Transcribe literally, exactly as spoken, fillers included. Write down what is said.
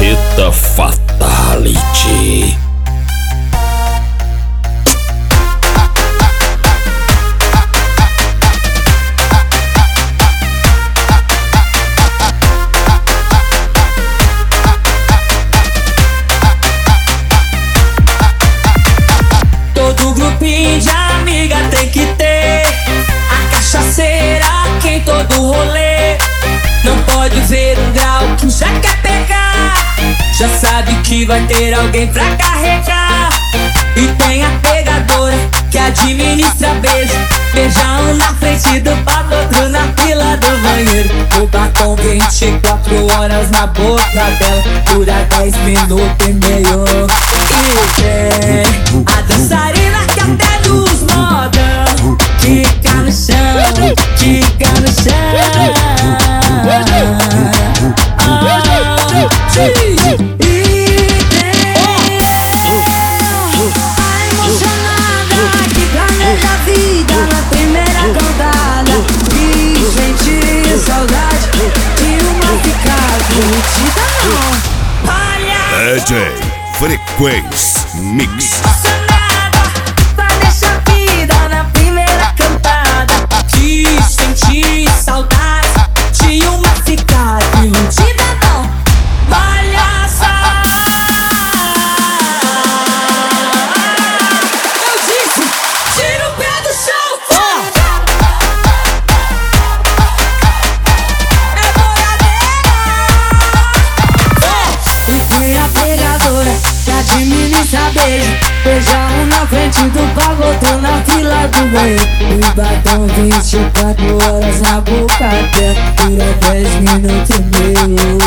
Planeta Fatality. Todo grupinho de amiga tem que ter a cachaceira que em todo rolê. Não pode ver um grau que já quer pegar, já sabe que vai ter alguém pra carregar. E tem a pegadora que administra beijo, beija um na frente do papo, outro na fila do banheiro. O batom vinte e quatro horas na boca dela, dura dez minutos e meio. E tem a dançarina que até nos modão quica no chão, quica no chão. D J Frequência Mix. Vai deixar vida na primeira cantada. Que senti saudade de uma ficada iludida, não. Palhaça, eu disse, tira o pé do chão. É boiadeira. E tem a pegadora que administra beijo, beija um na frente do pago, outro na fila do banheiro. O batom vinte e quatro horas na boca dela, dura dez minutos e meio.